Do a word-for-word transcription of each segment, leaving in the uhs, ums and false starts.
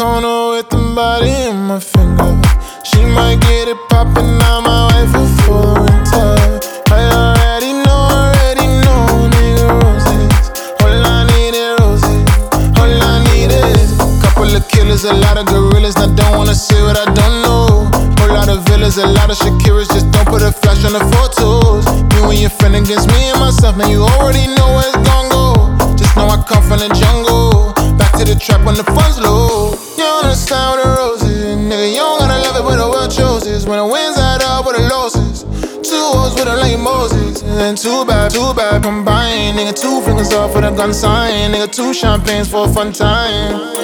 corner with the body in my finger. She might get it poppin', now my wife will for the winter. I already know, already know, nigga, roses. All I need is roses, all I need is couple of killers, a lot of gorillas. I don't wanna say what I don't know. Whole lot of villas, a lot of Shakiras. Just don't put a flash on the photos. You and your friend against me and myself, man, you already know where it's gon' go. Just know I come from the jungle, back to the trap when the fun's low. You understand with the roses, nigga, you don't gotta love it when the world chooses. When the winds add up with the losses, two O's with them like Moses. And too bad, too bad combined. Nigga, two fingers off with a gun sign. Nigga, two champagnes for a fun time.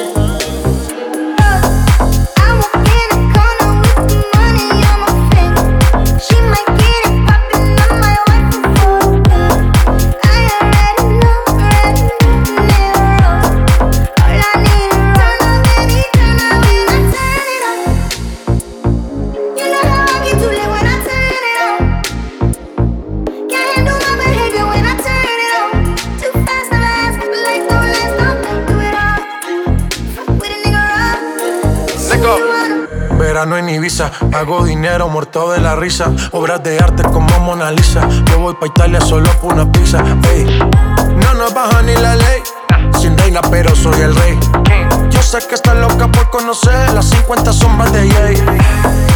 Verano en Ibiza, hago dinero muerto de la risa. Obras de arte como Mona Lisa. Yo voy pa' Italia solo por una pizza. Ey, no nos baja ni la ley. Sin reina pero soy el rey. Yo sé que está loca por conocer las cincuenta sombras de Jay.